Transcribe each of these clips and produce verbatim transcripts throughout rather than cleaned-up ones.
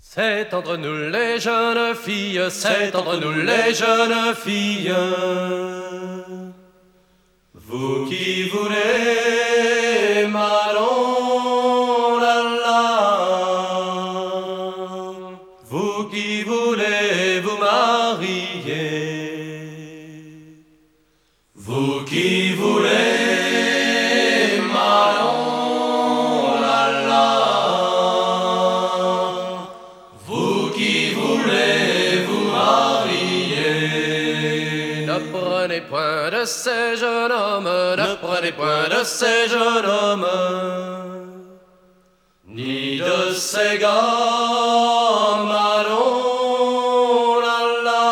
C'est entre nous les jeunes filles, c'est entre nous les jeunes filles. Vous qui voulez Manon, la la. Vous qui voulez vous marier. Vous qui voulez Manon, la la. Vous qui voulez vous marier. Ne prenez point de ces jeunes hommes, ne prenez point de ces jeunes hommes, ni de ces gars, Manon, la la,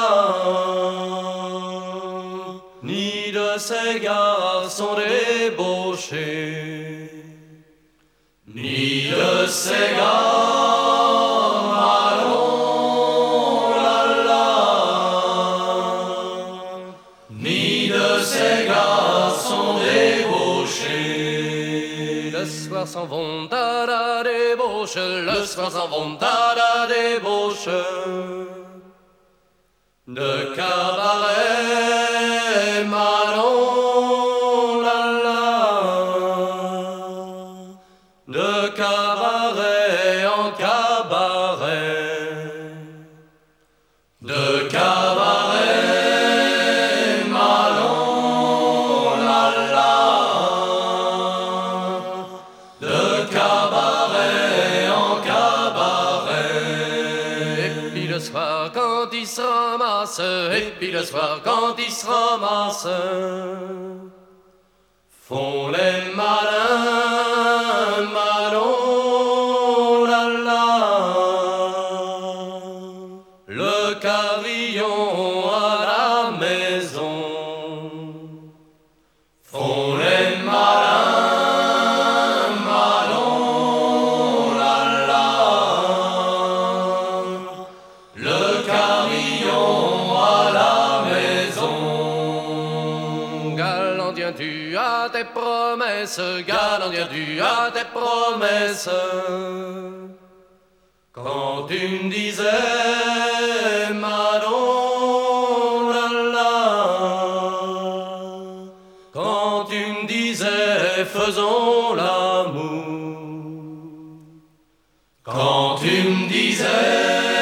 ni de ces garçons débauchés, ni de ces gars. Ces garçons débauchés, le soir s'en vont à la débauche, le soir s'en vont à la débauche. De cabaret, Manon, la la. De cabaret en cabaret. De cabaret. Le soir quand ils se ramassent, et puis le soir quand ils se ramassent, font les malins, Manon, la la. Le carillon à la maison, font les malins. Viens-tu à tes promesses, galant, viens-tu à tes promesses. Quand tu me disais, Manon, la la. Quand tu me disais, faisons l'amour. Quand tu me disais,